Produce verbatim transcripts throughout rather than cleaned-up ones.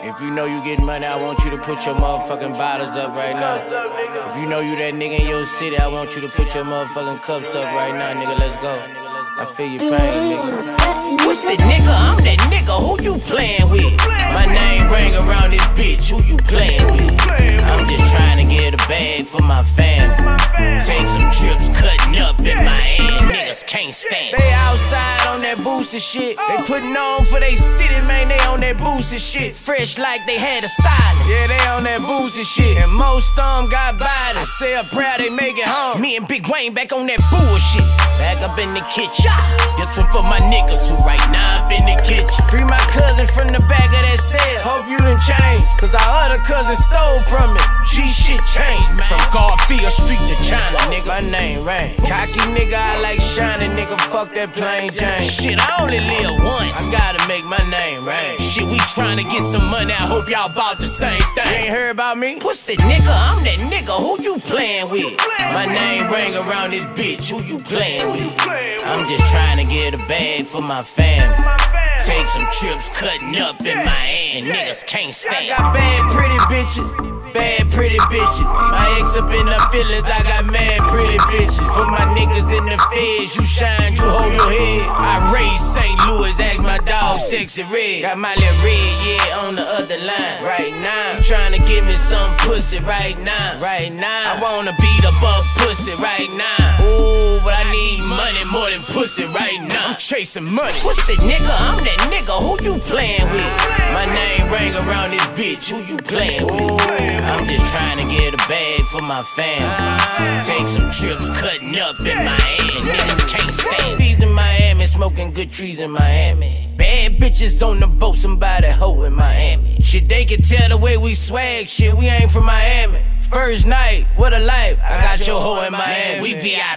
If you know you getting money, I want you to put your motherfucking bottles up right now. If you know you that nigga in your city, I want you to put your motherfucking cups up right now, nigga. Let's go. I feel your pain, nigga. What's it, nigga? I'm that nigga. Who you playing with? My name ring around this bitch. Who you playing with? I'm just trying to get a bag for my family. Take some trips, cutting up in my hand. Niggas can't stand. They outside on that booster shit. They putting on for they city, man. They on that booster shit. Fresh like they had a stylist. Yeah, they on that booster shit. And most of them got bodies. Say a prayer, they make it home. Me and Big Wayne back on that bullshit. Back up in the kitchen. This one for my niggas who right now up in the kitchen. Free my cousin from the back of that cell. Hope you done changed, cause our other cousin stole from it. G shit changed, man. From Garfield Street to China, nigga. My name Rain. Cocky nigga, I like shining, nigga. Fuck that plain Jane. Shit, I only live once. I gotta make my name rain. Shit, we tryna get some money. I hope y'all bout the same thing. You ain't heard about me? Pussy nigga, I'm that nigga. Who you playing with? My name ring around this bitch. Who you playing with? I'm just trying to get a bag for my family. Take some trips, cutting up in my hand. Niggas can't stand. I got bad, pretty bitches. Bad, pretty bitches. My ex up in the feelings. I got mad, pretty bitches. For my niggas in the feds, you shine, you hold your head. I raised Saint Louis, ask my dog, Sexy Red. Got my little red, yeah, on the other line. Right now, she tryna give me some pussy right now. Right now, I wanna beat up up pussy right now. Ooh, but I need money more than pussy right now. I'm chasing money. Pussy nigga, I'm that nigga. Who you playing with? My name ring around this bitch. Who you playing with? I'm just trying to get a bag for my family. Take some trips, cutting up in my hand. Niggas can't stand. Trees in Miami, smoking good trees in Miami. Bad bitches on the boat, somebody hoe in Miami. Shit, they can tell the way we swag. Shit, we ain't from Miami. First night, what a life. I got your hoe in Miami. We V I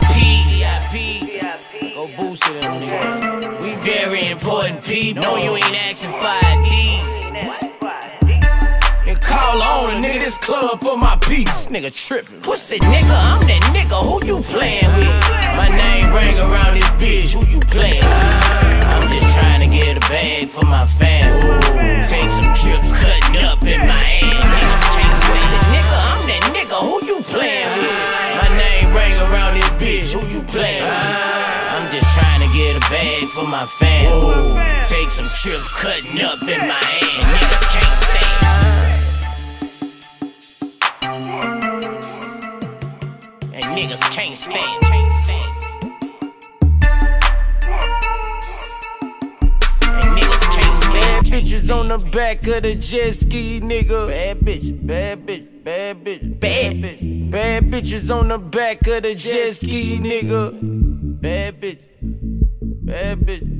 P. Go boost it. We very important people. No, you ain't asking for I D. And call on a nigga, this club for my peeps. Nigga trippin'. Pussy nigga, I'm that nigga. Who you playin' with? My name ring around this bitch. Who you playin' with? I'm just trying to get a bag for my family. Take some trips, cutting up in my hand. Niggas can't stand. Pussy nigga, I'm that nigga. Who you playin' with? My name ring around this bitch. Who you playin' with? I'm just trying to get a bag for my family. Take some trips, cutting up in my hand. Niggas can't stand. And niggas can't stand. And niggas can't stand. Bad bitches on the back of the jet ski, nigga. Bad bitch, bad bitch, bad bitch, bad bitch. Bad bitches on the back of the jet ski, nigga. Bad bitch, bad bitch.